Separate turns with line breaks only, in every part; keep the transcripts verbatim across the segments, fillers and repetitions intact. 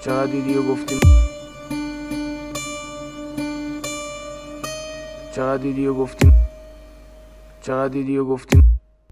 چقدر دیدی و گفتیم چقدر دیدی و گفتیم چقدر دیدی و گفتیم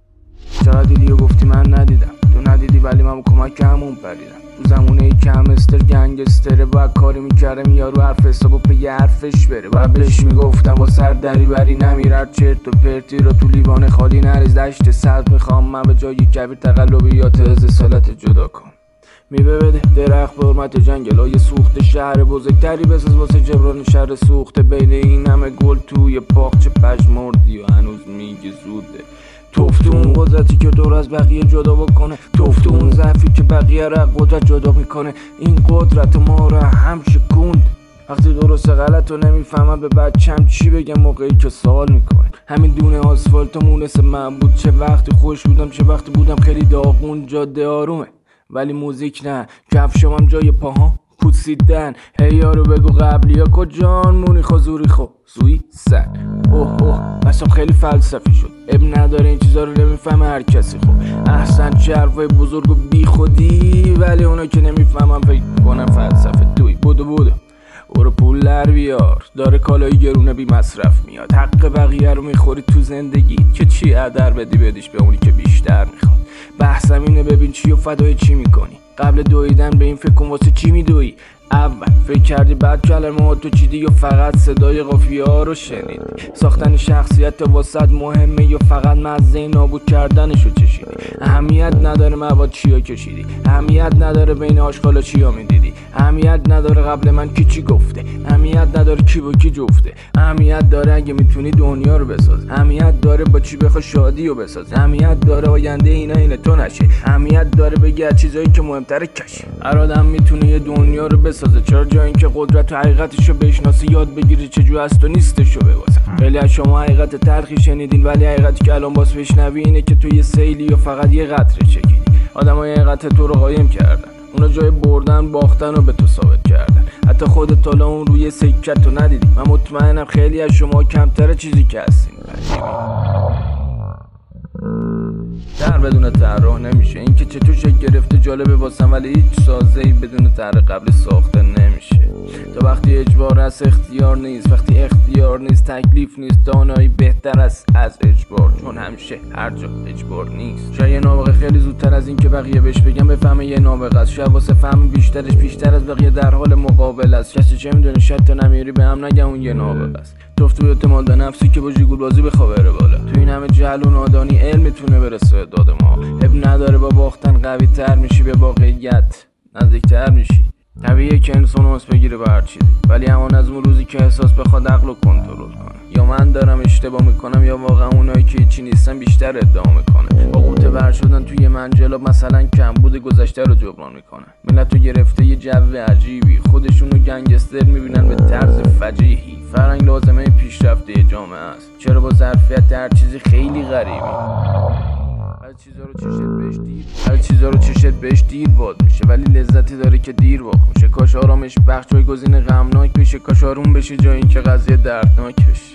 چقدر دیدی و گفتی من ندیدم. تو ندیدی ولی من کمک که همون پریدم. تو زمونه ای که همستر گنگستره باید کاری میکردم یارو حرف حسابو پی حرفش بره. باید بهش میگفتم با سر دری بری نمیرد چرت و پرتی رو تو لیوان خالی نریز. دشت سرد میخوام من به جای کبیر تقلبیات از سالت جدا کن. میوه بده درخت به حرمت جنگلای سوخت شهر بزرگتری بساز واسه جبران شهر سوخته. بین این همه گل توی باغچه پژمردی و هنوز میگی زوده. توف تو اون قدرتی که دور از بقیه جدا بکنه. توف تو اون ضعفی که بقیه را قدرت جدا میکنه. این قدرت ما را هم شکوند. وقتی درست غلط رو نمیفهمم به بچم چی بگم موقعی که سوال میکنه. همین دونه آسفالت و مونس من بود. چه وقتی خوش بودم چه وقتی بودم خیلی داغون. جاده آرومه ولی موزیک نه. کفشم هم جای پاها پوسیدن. هی یارو بگو قبلی ها کجان مونی خازوری خو سوی سن. اوه اوه بسام خیلی فلسفی شد. اب نداره این چیزا رو نمیفهمه هر کسی. خب احسن چه حرفای بزرگ و بی خودی ولی اونا که نمیفهمم فکر کنم فلسفه. دوی بودو بودو برو پول در بیار. داره کالایی گرونه بی مصرف میاد. حق بقیه رو میخوری تو زندگی که چی ادر بدی بدیش به اونی که بیشتر میخواد. بحثم اینه ببین چی و فدای چی میکنی. قبل دویدن به این فکر کن واسه چی میدوی. اول فکر کردی بعد کلمات تو چیدی یا فقط صدای قافیه ها رو شنیدی. ساختن شخصیت واسط مهمه یا فقط مزه نابود کردنشو چشیدی. اهمیت نداره مواد چیا کشیدی. اهمیت نداره بین آشغالا چیا میدیدی. اهمیت نداره قبل من کی چی گفته. اهمیت نداره کی با کی جفته. اهمیت داره اگه میتونی دنیا رو بساز. اهمیت داره با چی بخوای شادی رو بساز. اهمیت داره آینده اینا اینه تو نشه. اهمیت داره بگی از چیزایی که مهمتره کشه. هر آدم میتونه یه دنیا رو بسازه. چرا جای اینکه قدرت و حقیقتشو بشناسی یاد بگیری چجور است و نیستشو ببازه. خیلی از شما حقیقت تلخی شنیدین ولی حقیقتی که الان باز بشنوی اینه که تو یه سیلی یا فقط یه قطره چکیدی. آدمای حقیقت تو رو قایم کردن. اونا جای بردن باختن و به تو ثابت کردن. حتی خودت حالا اون روی سکت رو ندیدی. من مطمئنم خیلی از شما کمتر چیزی که هستین. در بدون طراح نمیشه. این که چطور شکل گرفته جالبه واسم ولی هیچ سازه‌ای بدون طرح قبلی ساخته نمیشه. تا وقتی اجبار است اختیار نیست. وقتی اختیار نیست تکلیف نیست. دانایی بهتر است از اجبار چون همیشه هر جا اجبار نیست. شاید یه نابغه خیلی زودتر از این که بقیه بهش بگم بفهمه یه نابغه است. شاید واسه فهم بیشترش بیشتر از بقیه در حال مقابل است. کسی چه میدونه شاید تا نمیری به هم نگم اون یه نابغه است. توف تو اعتماد به نفسی که با جیگول بازی بخواه بره بالا. تو این همه جهل و نادانی علم میتونه برسه داد ما. اب نداره با باختن قوی تر میشی به واقعیت نزدیک تر میشی. طبیعیه که انسان واسه بگیره به هر چیزی ولی همان از اون روزی که احساس بخواد عقل رو کنترل کنه. یا من دارم اشتباه میکنم یا واقعا اونایی که هیچی نیستن بیشتر ادعا میکنه. با قوطه ور شدن توی منجلاب مثلا کمبود گذشته رو جبران میکنه. ملت رو گرفته یه جو عجیبی. خودشونو گنگستر میبینن به طرز فجیحی. فرهنگ لازمه پیشرفته جامعه است. چرا با ظرفیت هر چیزی خیلی غریبی. هر چیزا رو چشت بهش دیر هر چیزا رو چشت بهش دیر واد میشه ولی لذتی داره که دیر واقع میشه. کاش آرامش بخش جایگزین غمناک بشه. کاش آروم بشه جای اینکه قضیه دردناک بشه.